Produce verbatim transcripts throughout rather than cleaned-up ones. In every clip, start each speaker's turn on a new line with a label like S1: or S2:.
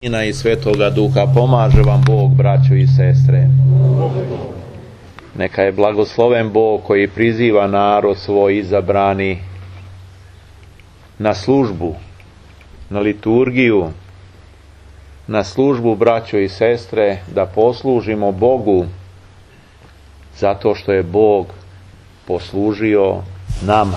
S1: Sina i Svetoga Duha. Pomaže vam Bog, braćo i sestre. Neka je blagosloven Bog koji priziva narod svoj izabrani na službu, na liturgiju, na službu, braćo i sestre, da poslužimo Bogu zato što je Bog poslužio nama.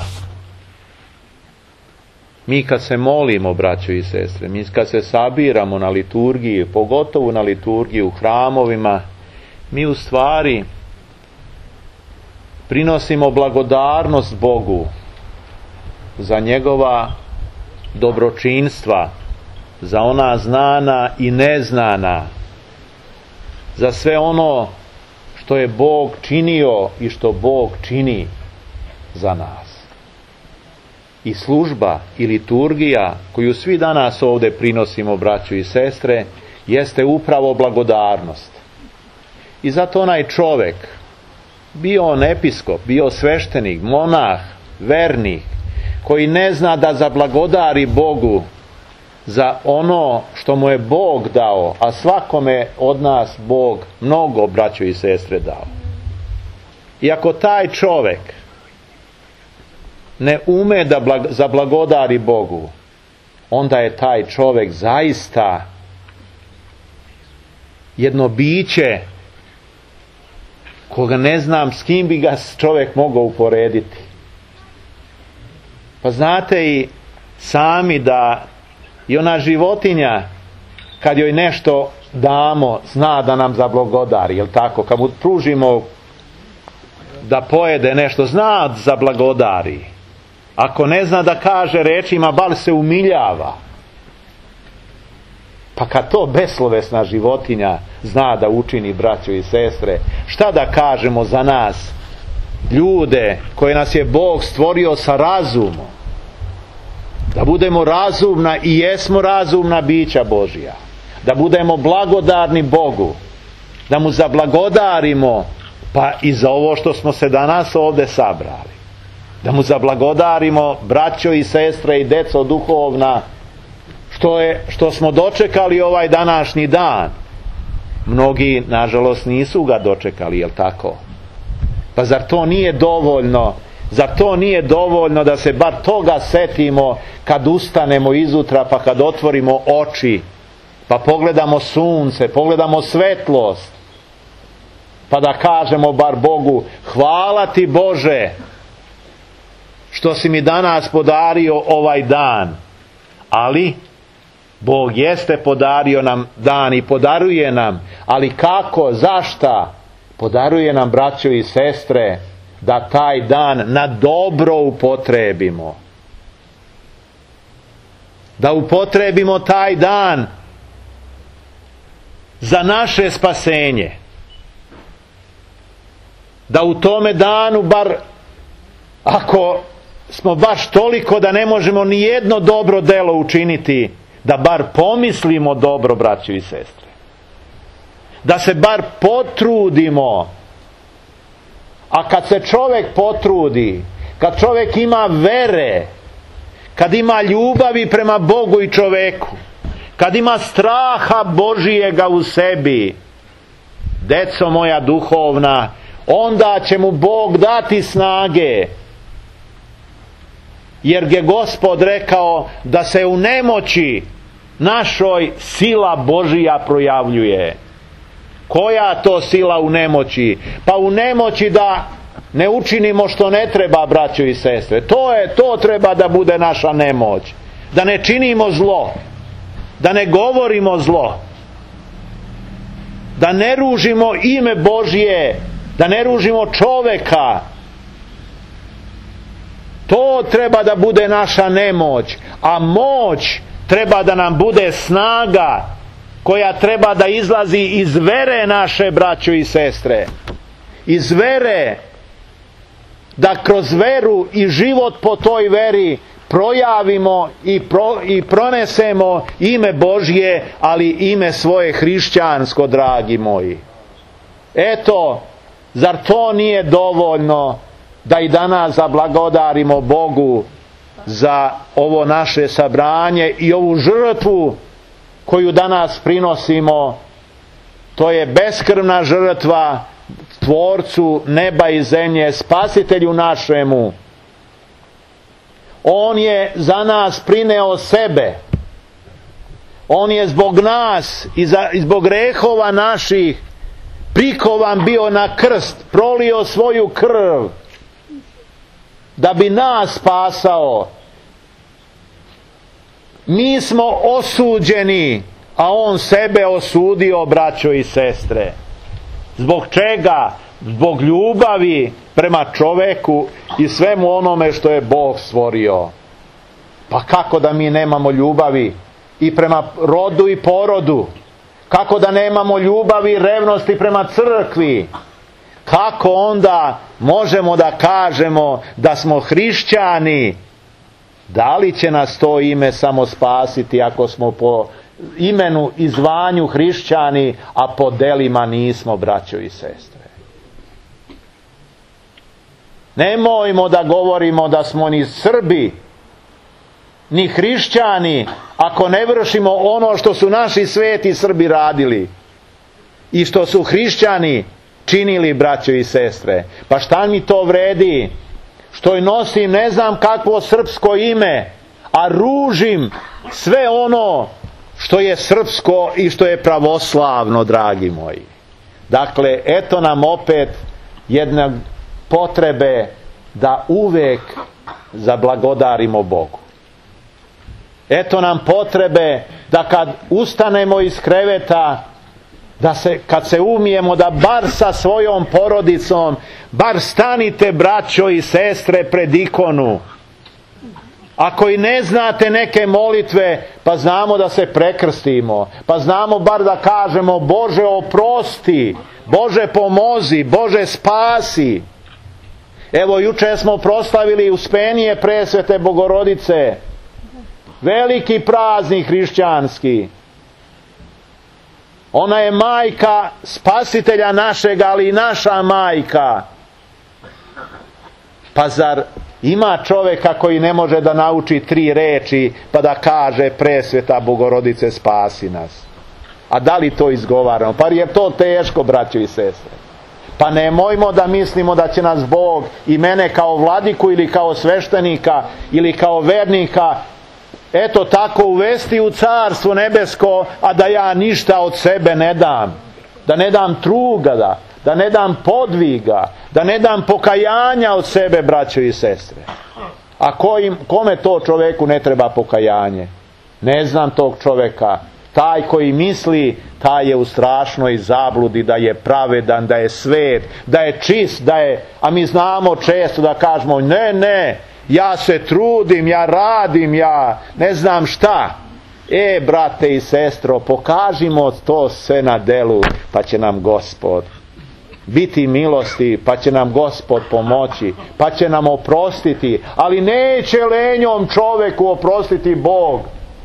S1: Mi kad se molimo, braćo i sestre, mi kad se sabiramo na liturgiji, pogotovo na liturgiji u hramovima, mi u stvari prinosimo blagodarnost Bogu za njegova dobročinstva, za ona znana i neznana, za sve ono što je Bog činio i što Bog čini za nas. I služba i liturgija koju svi danas ovdje prinosimo, braćo i sestre, jeste upravo blagodarnost. I zato onaj čovjek, bio on episkop, bio sveštenik, monah, vernik, koji ne zna da zablagodari Bogu za ono što mu je Bog dao, a svakome od nas Bog mnogo, braćo i sestre, dao. I ako taj čovjek ne ume da blag, zablagodari Bogu, onda je taj čovjek zaista jedno biće koga ne znam s kim bi ga čovjek mogao uporediti. Pa znate i sami da i ona životinja, kad joj nešto damo, zna da nam zablagodari, jel tako? Kad mu pružimo da pojede nešto, zna da zablagodari. Ako ne zna da kaže rečima, bar se umiljava. Pa kad to beslovesna životinja zna da učini, braćo i sestre, šta da kažemo za nas, ljude koje nas je Bog stvorio sa razumom, da budemo razumna i jesmo razumna bića Božja, da budemo blagodarni Bogu, da mu zablagodarimo, pa i za ovo što smo se danas ovdje sabrali, da mu zablagodarimo, braćo i sestre i deco duhovna, što, je, što smo dočekali ovaj današnji dan. Mnogi, nažalost, nisu ga dočekali, jel tako? Pa zar to nije dovoljno? Zar to nije dovoljno da se bar toga setimo kad ustanemo izutra, pa kad otvorimo oči, pa pogledamo sunce, pogledamo svetlost, pa da kažemo bar Bogu, hvala ti Bože što si mi danas podario ovaj dan. Ali Bog jeste podario nam dan i podaruje nam, ali kako, zašta? Podaruje nam, braćo i sestre, da taj dan na dobro upotrebimo. Da upotrebimo taj dan za naše spasenje. Da u tome danu, bar ako smo baš toliko da ne možemo ni jedno dobro delo učiniti, da bar pomislimo dobro, braćo i sestre. Da se bar potrudimo. A kad se čovjek potrudi, kad čovjek ima vere, kad ima ljubavi prema Bogu i čovjeku, kad ima straha Božijega u sebi, deco moja duhovna, onda će mu Bog dati snage. Jer je Gospod rekao da se u nemoći našoj sila Božija projavljuje. Koja to sila u nemoći? Pa u nemoći da ne učinimo što ne treba, braćo i sestre. To je, to treba da bude naša nemoć. Da ne činimo zlo. Da ne govorimo zlo. Da ne ružimo ime Božje. Da ne ružimo čoveka. To treba da bude naša nemoć. A moć treba da nam bude snaga koja treba da izlazi iz vere naše, braćo i sestre. Iz vere, da kroz veru i život po toj veri projavimo i, pro, i pronesemo ime Božje, ali ime svoje hrišćansko, dragi moji. Eto, zar to nije dovoljno da i danas zablagodarimo Bogu za ovo naše sabranje i ovu žrtvu koju danas prinosimo, to je beskrvna žrtva Tvorcu neba i zemlje, Spasitelju našemu. On je za nas prineo sebe. On je zbog nas i, za, i zbog grehova naših prikovan bio na krst, prolio svoju krv da bi nas spasao. Mi smo osuđeni, a on sebe osudio, braćo i sestre. Zbog čega? Zbog ljubavi prema čoveku i svemu onome što je Bog stvorio. Pa kako da mi nemamo ljubavi i prema rodu i porodu? Kako da nemamo ljubavi i revnosti prema crkvi? Kako onda možemo da kažemo da smo hrišćani? Da li će nas to ime samo spasiti ako smo po imenu i zvanju hrišćani, a po delima nismo, braćo i sestre? Nemojmo da govorimo da smo ni Srbi, ni hrišćani, ako ne vršimo ono što su naši sveti Srbi radili i što su hrišćani činili, braćo i sestre. Pa šta mi to vredi što nosim ne znam kakvo srpsko ime, a ružim sve ono što je srpsko i što je pravoslavno, dragi moji. Dakle, eto nam opet jedne potrebe da uvek zablagodarimo Bogu. Eto nam potrebe da kad ustanemo iz kreveta, da se, kad se umijemo, da bar sa svojom porodicom, bar stanite, braćo i sestre, pred ikonu. Ako i ne znate neke molitve, pa znamo da se prekrstimo, pa znamo bar da kažemo Bože oprosti, Bože pomozi, Bože spasi. Evo, juče smo proslavili Uspenije presvete Bogorodice, veliki praznik hrišćanski. Ona je majka Spasitelja našega, ali i naša majka. Pa zar ima čovjeka koji ne može da nauči tri reči pa da kaže presveta Bogorodice spasi nas? A da li to izgovaramo? Pa je to teško, braćo i sestre. Pa nemojmo da mislimo da će nas Bog i mene kao vladiku ili kao sveštenika ili kao vernika eto tako uvesti u carstvo nebesko, a da ja ništa od sebe ne dam. Da ne dam truga, da, da ne dam podviga, da ne dam pokajanja od sebe, braćo i sestre. A kojim, kome to čoveku ne treba pokajanje? Ne znam tog čoveka. Taj koji misli, taj je u strašnoj zabludi da je pravedan, da je svet, da je čist, da je... A mi znamo često da kažemo, ne, ne, ja se trudim, ja radim, ja ne znam šta. E, brate i sestro, pokažimo to sve na delu, pa će nam Gospod biti milosti, pa će nam Gospod pomoći, pa će nam oprostiti. Ali neće lenjom čoveku oprostiti Bog.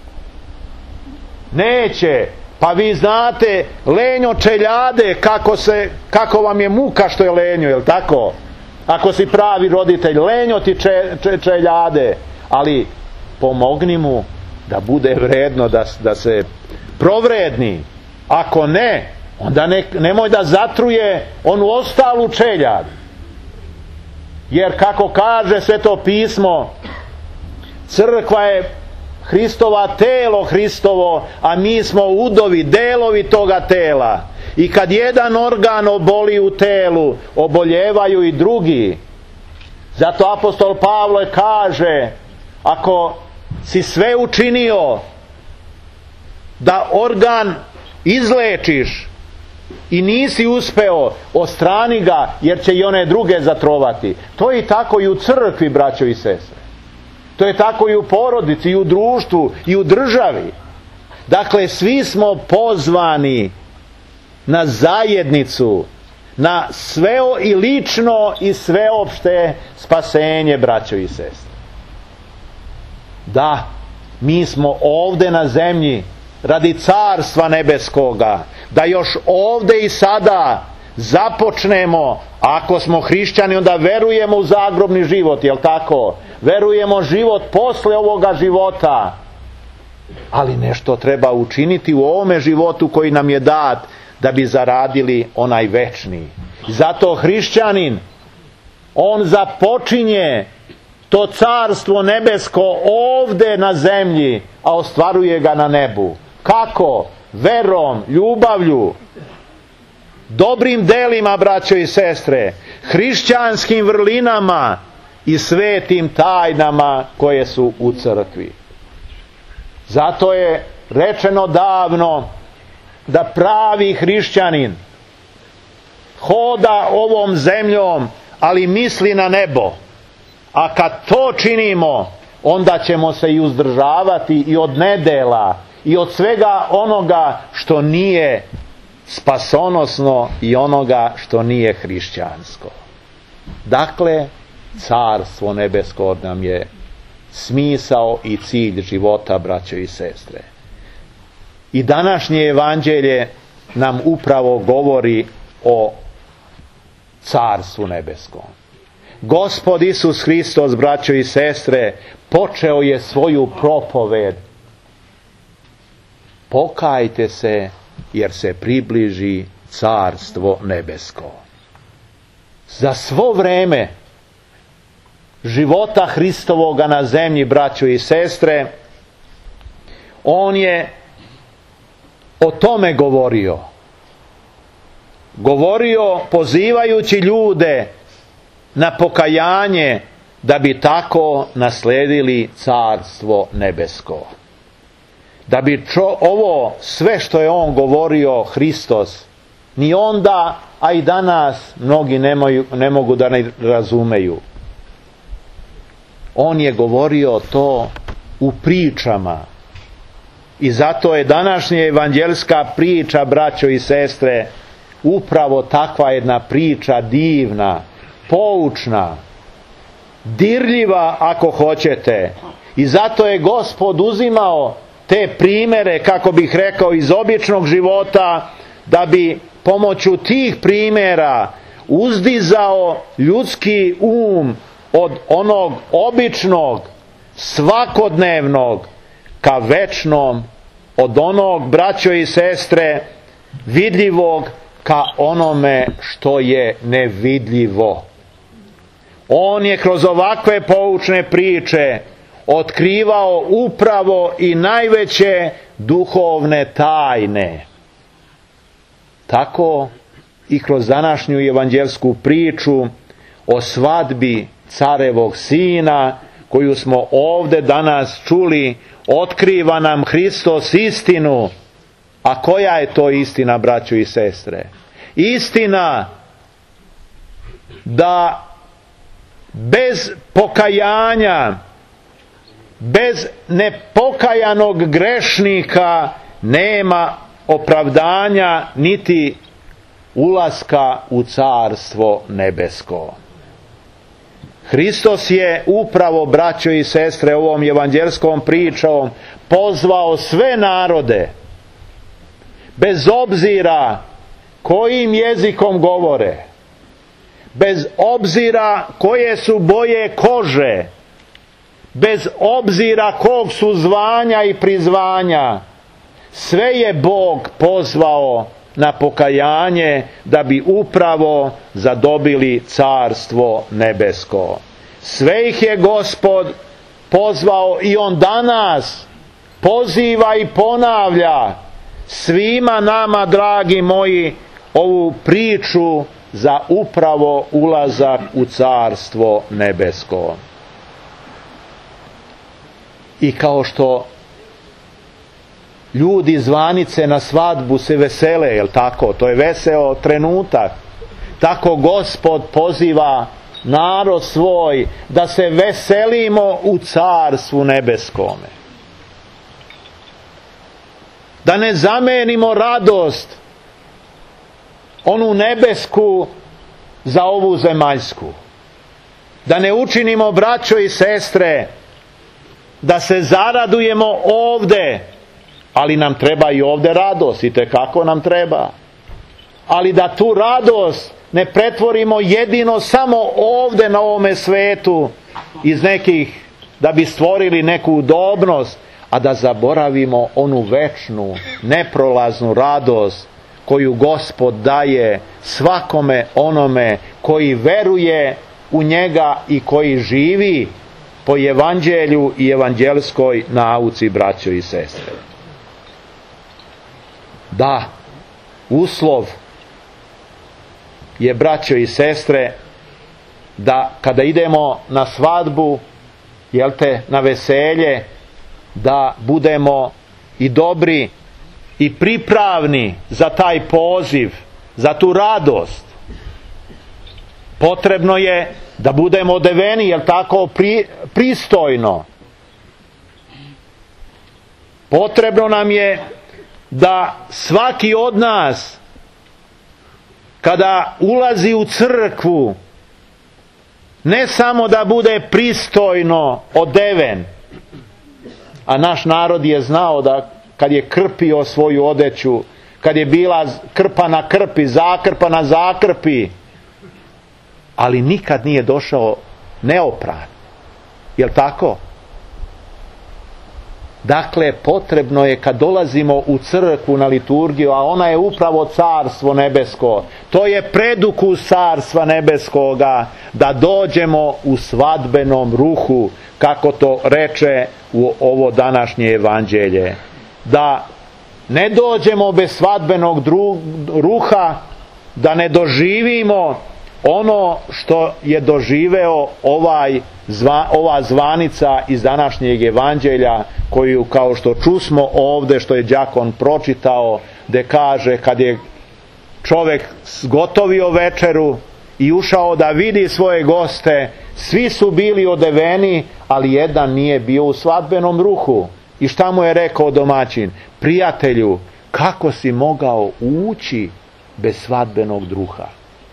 S1: Neće. Pa vi znate, lenjo čeljade, kako, se, kako vam je muka što je lenjo, jel tako? Ako si pravi roditelj, lenjo ti če, če, čeljade, ali pomogni mu da bude vredno, da, da se provredni. Ako ne, onda ne, nemoj da zatruje onu ostalu čeljad. Jer kako kaže Sveto pismo, crkva je Hristova telo Hristovo, a mi smo udovi, delovi toga tela. I kad jedan organ oboli u telu, oboljevaju i drugi. Zato apostol Pavle kaže, ako si sve učinio da organ izlečiš i nisi uspeo, ostrani ga, jer će i one druge zatrovati. To je i tako i u crkvi, braćo i sestre. To je tako i u porodici, i u društvu, i u državi. Dakle, svi smo pozvani na zajednicu, na sveo i lično i sveopšte spasenje, braćo i sestre. Da, mi smo ovde na zemlji radi carstva nebeskoga, da još ovde i sada započnemo, ako smo hrišćani, onda verujemo u zagrobni život, jel tako? Verujemo život posle ovoga života. Ali nešto treba učiniti u ovome životu koji nam je dat da bi zaradili onaj večni. Zato hrišćanin, on započinje to carstvo nebesko ovde na zemlji, a ostvaruje ga na nebu. Kako? Verom, ljubavlju, dobrim delima, braćo i sestre, hrišćanskim vrlinama i svetim tajnama koje su u crkvi. Zato je rečeno davno da pravi hrišćanin hoda ovom zemljom, ali misli na nebo. A kad to činimo, onda ćemo se i uzdržavati i od nedela i od svega onoga što nije spasonosno i onoga što nije hrišćansko. Dakle, carstvo nebesko nam je smisao i cilj života, braćo i sestre. I današnje evanđelje nam upravo govori o carstvu nebeskom. Gospod Isus Hristos, braćo i sestre, počeo je svoju propoved: pokajte se, jer se približi carstvo nebesko. Za svo vreme života Hristovoga na zemlji, braćo i sestre, on je o tome govorio. Govorio pozivajući ljude na pokajanje, da bi tako nasledili carstvo nebesko. Da bi čo, ovo sve što je on govorio, Hristos, ni onda, a i danas mnogi nemaju, ne mogu da ne razumeju. On je govorio to u pričama. I zato je današnja evanđelska priča, braćo i sestre, upravo takva jedna priča divna, poučna, dirljiva ako hoćete. I zato je Gospod uzimao te primere, kako bih rekao, iz običnog života, da bi pomoću tih primera uzdizao ljudski um od onog običnog, svakodnevnog, ka večnom, od onog, braćo i sestre, vidljivog, ka onome što je nevidljivo. On je kroz ovakve poučne priče otkrivao upravo i najveće duhovne tajne. Tako i kroz današnju evanđelsku priču o svadbi carevog sina, koju smo ovde danas čuli, otkriva nam Hristos istinu. A koja je to istina, braćo i sestre? Istina da bez pokajanja, bez nepokajanog grešnika nema opravdanja niti ulaska u carstvo nebesko. Hristos je upravo, braćo i sestre, ovom evanđelskom pričom pozvao sve narode, bez obzira kojim jezikom govore, bez obzira koje su boje kože, bez obzira kog su zvanja i prizvanja, sve je Bog pozvao na pokajanje, da bi upravo zadobili carstvo nebesko. Sve ih je Gospod pozvao i on danas poziva i ponavlja svima nama, dragi moji, ovu priču za upravo ulazak u carstvo nebesko. I kao što ljudi zvanice na svadbu se vesele, jel tako? To je veseo trenutak. Tako Gospod poziva narod svoj da se veselimo u carstvu nebeskome. Da ne zamenimo radost, onu nebesku, za ovu zemaljsku. Da ne učinimo, braćo i sestre, da se zaradujemo ovde, ali nam treba i ovde radost, i tekako nam treba. Ali da tu radost ne pretvorimo jedino samo ovde na ovome svetu, iz nekih, da bi stvorili neku udobnost, a da zaboravimo onu večnu, neprolaznu radost koju Gospod daje svakome onome koji veruje u njega i koji živi po evanđelju i evanđelskoj nauci, braćo i sestre. Da, uslov je, braćo i sestre, da kada idemo na svadbu, jel te, na veselje, da budemo i dobri i pripravni za taj poziv, za tu radost. Potrebno je da budemo odeveni, jel tako, pri, pristojno. Potrebno nam je da svaki od nas, kada ulazi u crkvu, ne samo da bude pristojno odeven, a naš narod je znao da kad je krpio svoju odeću, kad je bila krpa na krpi, zakrpa na zakrpi, ali nikad nije došao neopran. Jel tako? Dakle, potrebno je kad dolazimo u crkvu na liturgiju, a ona je upravo Carstvo nebesko, to je predukus Carstva nebeskoga, da dođemo u svadbenom ruhu, kako to reče u ovo današnje evanđelje. Da ne dođemo bez svadbenog ruha, da ne doživimo ono što je doživeo ovaj, zva, ova zvanica iz današnjeg evanđelja, koju, kao što čusmo ovdje, što je đakon pročitao, gdje kaže kad je čovjek zgotovio večeru i ušao da vidi svoje goste, svi su bili odeveni, ali jedan nije bio u svadbenom ruhu. I šta mu je rekao domaćin? Prijatelju, kako si mogao ući bez svadbenog druha?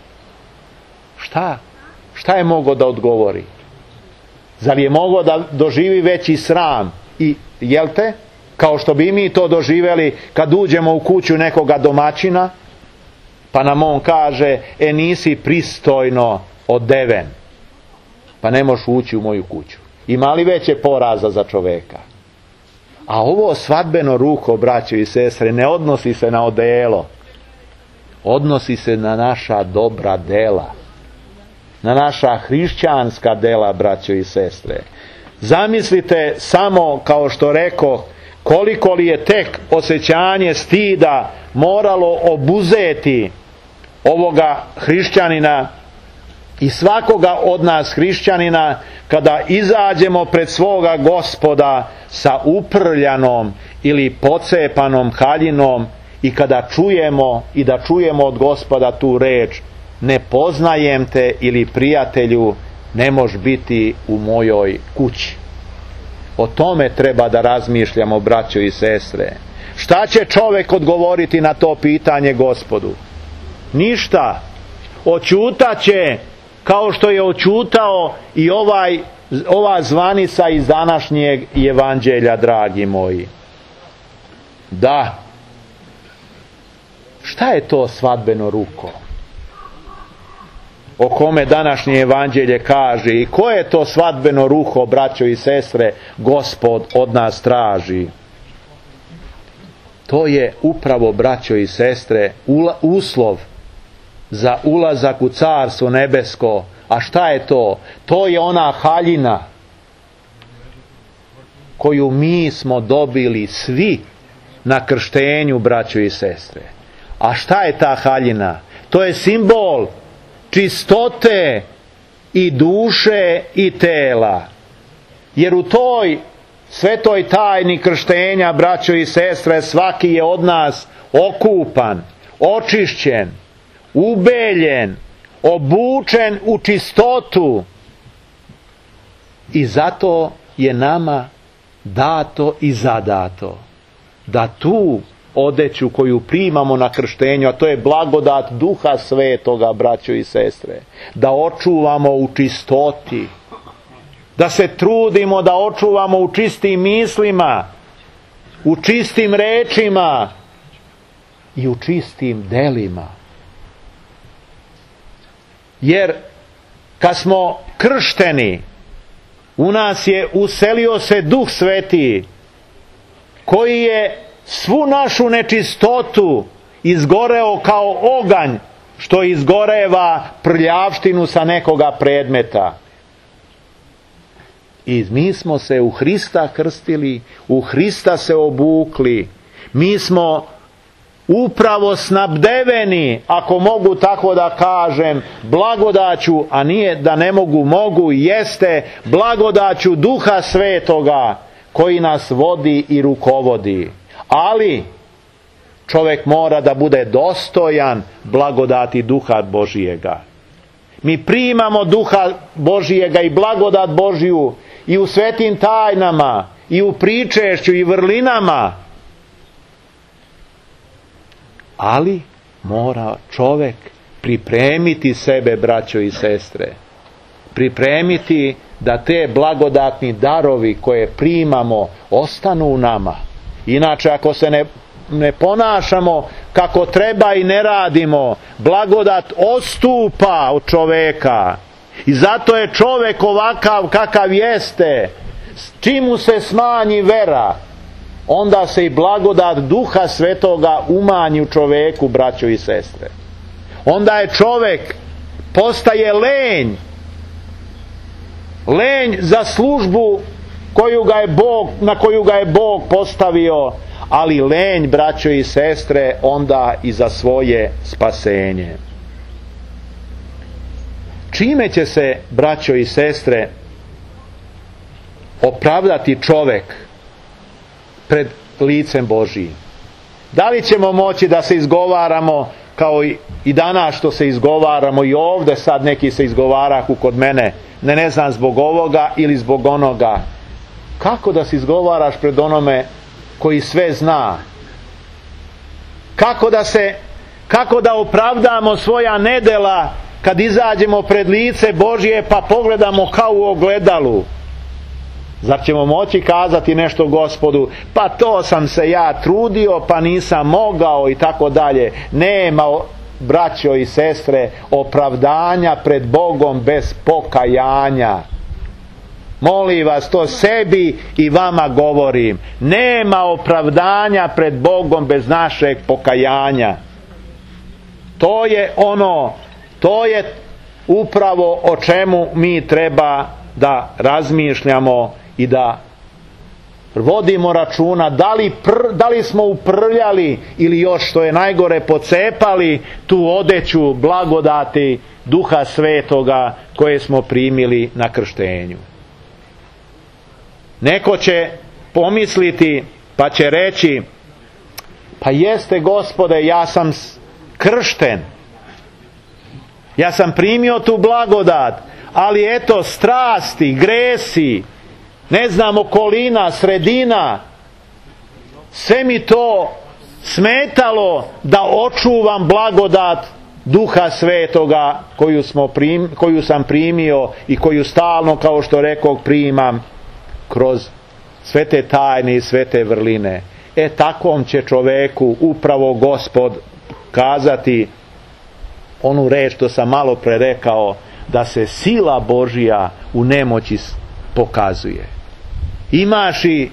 S1: Šta? Šta je mogao da odgovori? Zar je mogao da doživi veći sram? I, jel te? Kao što bi mi to doživjeli kad uđemo u kuću nekoga domaćina, pa nam on kaže, e nisi pristojno odeven, pa ne možeš ući u moju kuću. Ima li veće poraza za čoveka? A ovo svadbeno ruho, braćo i sestre, ne odnosi se na odelo, odnosi se na naša dobra dela, na naša hrišćanska dela, braćo i sestre. Zamislite samo, kao što reko, koliko li je tek osjećanje stida moralo obuzeti ovoga hrišćanina i svakoga od nas hrišćanina, kada izađemo pred svoga Gospoda sa uprljanom ili pocepanom haljinom i kada čujemo i da čujemo od Gospoda tu reč, ne poznajem te, ili prijatelju, ne moš biti u mojoj kući. O tome treba da razmišljamo, braćo i sestre. Šta će čovjek odgovoriti na to pitanje Gospodu? Ništa. Oćutaće, kao što je oćutao i ovaj, ova zvanica iz današnjeg evanđelja, dragi moji. Da. Šta je to svadbeno ruho o kome današnje evanđelje kaže, i koje je to svadbeno ruho, braćo i sestre, Gospod od nas traži? To je upravo, braćo i sestre, uslov za ulazak u Carstvo nebesko. A šta je to? To je ona haljina koju mi smo dobili svi na krštenju, braćo i sestre. A šta je ta haljina? To je simbol čistote i duše i tela. Jer u toj svetoj tajni krštenja, braćo i sestre, svaki je od nas okupan, očišćen, ubeljen, obučen u čistotu. I zato je nama dato i zadato da tu odeću koju primamo na krštenju, a to je blagodat Duha Svetoga, braćo i sestre, da očuvamo u čistoti, da se trudimo da očuvamo u čistim mislima, u čistim rečima i u čistim delima. Jer kad smo kršteni, u nas je uselio se Duh Sveti koji je svu našu nečistotu izgoreo kao oganj što izgoreva prljavštinu sa nekoga predmeta. I mi smo se u Hrista krstili, u Hrista se obukli. Mi smo upravo snabdeveni, ako mogu tako da kažem, blagodaću, a nije da ne mogu, mogu, jeste blagodaću Duha Svetoga koji nas vodi i rukovodi. Ali čovjek mora da bude dostojan blagodati Duha Božijega. Mi primamo Duha Božijega i blagodat Božiju i u svetim tajnama, i u pričešću, i vrlinama. Ali mora čovjek pripremiti sebe, braćo i sestre. Pripremiti da te blagodatni darovi koje primamo ostanu u nama. Inače, ako se ne, ne ponašamo kako treba i ne radimo, blagodat odstupa od čovjeka. I zato je čovjek ovakav kakav jeste. Čim mu se smanji vera, onda se i blagodat Duha Svetoga umanji u čovjeku, braćo i sestre. Onda je čovjek postaje lenj. Lenj za službu koju ga je Bog, na koju ga je Bog postavio, ali lenj, braćo i sestre, onda i za svoje spasenje. Čime će se, braćo i sestre, opravdati čovjek pred licem Božijim? Da li ćemo moći da se izgovaramo kao i danas što se izgovaramo, i ovdje sad neki se izgovaraku kod mene, ne, ne znam, zbog ovoga ili zbog onoga? Kako da se izgovaraš pred onome koji sve zna? Kako da se, kako da opravdamo svoja nedela kad izađemo pred lice Božije pa pogledamo kao u ogledalu? Zar ćemo moći kazati nešto Gospodu, pa to sam se ja trudio pa nisam mogao i tako dalje? Nema, braćo i sestre, opravdanja pred Bogom bez pokajanja. Molim vas, to sebi i vama govorim. Nema opravdanja pred Bogom bez našeg pokajanja. To je ono, to je upravo o čemu mi treba da razmišljamo i da vodimo računa, da li, pr, da li smo uprljali ili još što je najgore pocepali tu odeću blagodati Duha Svetoga koje smo primili na krštenju. Neko će pomisliti pa će reći, pa jeste Gospode, ja sam kršten, ja sam primio tu blagodat, ali eto strasti, gresi, ne znam, okolina, sredina, sve mi to smetalo da očuvam blagodat Duha Svetoga koju, smo prim, koju sam primio i koju stalno, kao što rekao, primam kroz sve te tajne i sve te vrline. E takvom će čoveku upravo Gospod kazati onu reč što sam malo pre rekao, da se sila Božija u nemoći pokazuje. Imaš i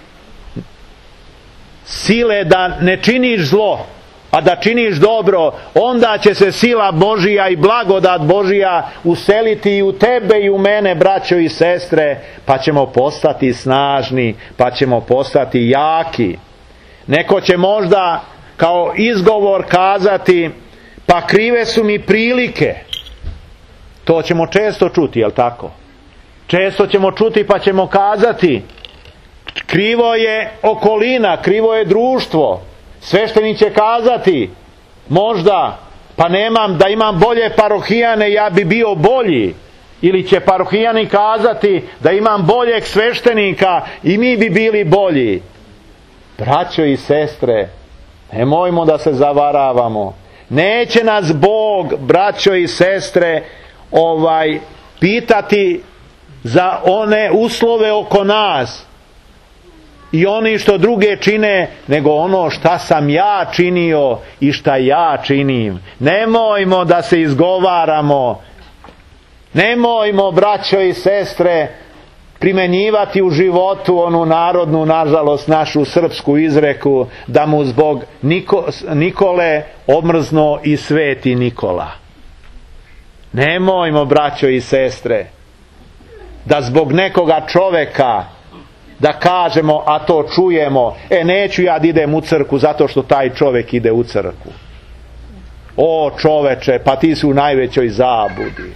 S1: sile da ne činiš zlo, a da činiš dobro, onda će se sila Božija i blagodat Božija useliti i u tebe i u mene, braćo i sestre, pa ćemo postati snažni, pa ćemo postati jaki. Neko će možda kao izgovor kazati, pa krive su mi prilike. To ćemo često čuti, jel tako? Često ćemo čuti pa ćemo kazati, krivo je okolina, krivo je društvo. Sveštenik će kazati, možda, pa nemam, da imam bolje parohijane, ja bi bio bolji. Ili će parohijani kazati, da imam boljeg sveštenika i mi bi bili bolji. Braćo i sestre, nemojmo da se zavaravamo. Neće nas Bog, braćo i sestre, ovaj pitati za one uslove oko nas i oni što druge čine, nego ono šta sam ja činio i šta ja činim. Nemojmo da se izgovaramo, nemojmo, braćo i sestre, primenjivati u životu onu narodnu, nažalost našu srpsku izreku, da mu zbog Niko, Nikole omrzno i sveti Nikola. Nemojmo, braćo i sestre, da zbog nekoga čoveka da kažemo, a to čujemo, e neću ja da idem u crkvu zato što taj čovek ide u crkvu. O čoveče, pa ti si u najvećoj zabudi.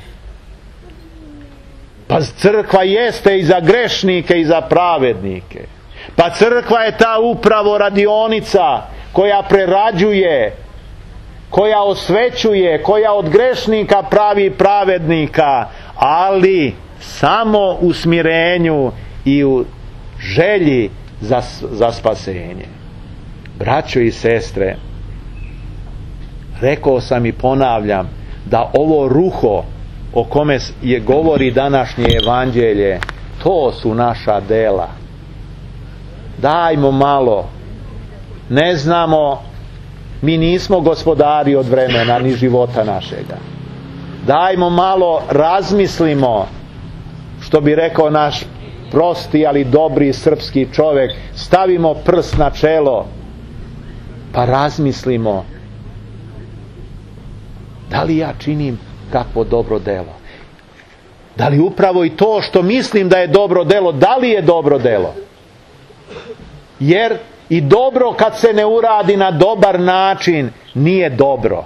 S1: Pa crkva jeste i za grešnike i za pravednike. Pa crkva je ta upravo radionica koja prerađuje, koja osvećuje, koja od grešnika pravi pravednika, ali samo u smirenju i u želji za, za spasenje. Braćo i sestre, rekao sam i ponavljam da ovo ruho o kome je govori današnje evanđelje, to su naša dela. Dajmo malo, ne znamo, mi nismo gospodari od vremena ni života našega. Dajmo malo razmislimo, što bi rekao naš prosti ali dobri srpski čovjek, stavimo prst na čelo pa razmislimo, da li ja činim kakvo dobro delo? Da li upravo i to što mislim da je dobro delo, da li je dobro delo? Jer i dobro kad se ne uradi na dobar način nije dobro.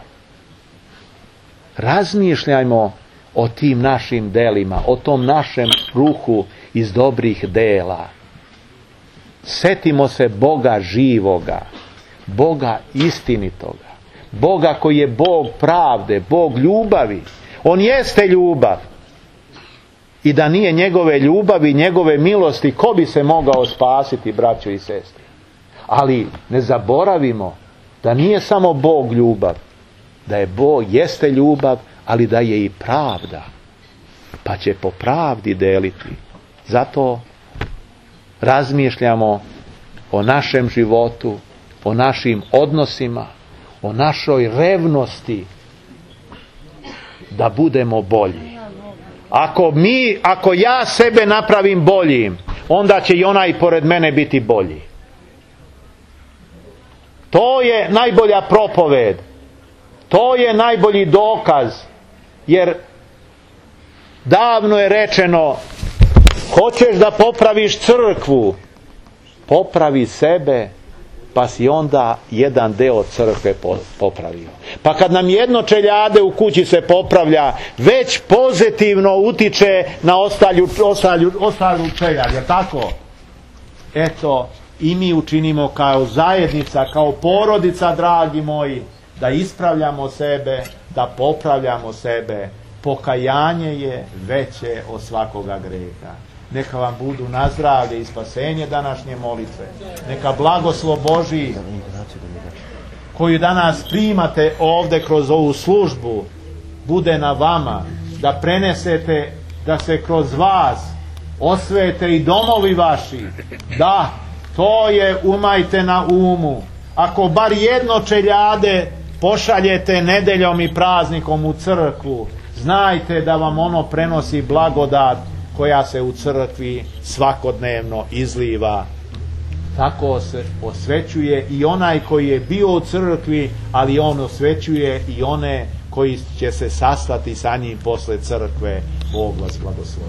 S1: Razmišljajmo o tim našim delima, o tom našem ruhu iz dobrih dela. Setimo se Boga živoga, Boga istinitoga, Boga koji je Bog pravde, Bog ljubavi. On jeste ljubav. I da nije njegove ljubavi, njegove milosti, ko bi se mogao spasiti, braćo i sestre? Ali ne zaboravimo da nije samo Bog ljubav, da je Bog jeste ljubav, ali da je i pravda, pa će po pravdi deliti. Zato razmišljamo o našem životu, o našim odnosima, o našoj revnosti da budemo bolji. Ako mi, ako ja sebe napravim boljim, onda će i onaj pored mene biti bolji. To je najbolja propoved. To je najbolji dokaz. Jer davno je rečeno, hoćeš da popraviš crkvu, popravi sebe, pa si onda jedan deo crkve popravio. Pa kad nam jedno čeljade u kući se popravlja, već pozitivno utiče na ostalju, ostalju, ostalu čeljad, jer tako? Eto, i mi učinimo kao zajednica, kao porodica, dragi moji, da ispravljamo sebe, da popravljamo sebe. Pokajanje je veće od svakoga greha. Neka vam budu na zdravlje i spasenje današnje molitve. Neka blagoslov Božji koju danas primate ovdje kroz ovu službu bude na vama, da prenesete, da se kroz vas osvete i domovi vaši. Da, to je umajte na umu. Ako bar jedno čeljade pošaljete nedeljom i praznikom u crkvu, znajte da vam ono prenosi blagodat koja se u crkvi svakodnevno izliva. Tako se osvećuje i onaj koji je bio u crkvi, ali on osvećuje i one koji će se sastati sa njim posle crkve. Bog vas blagoslovi.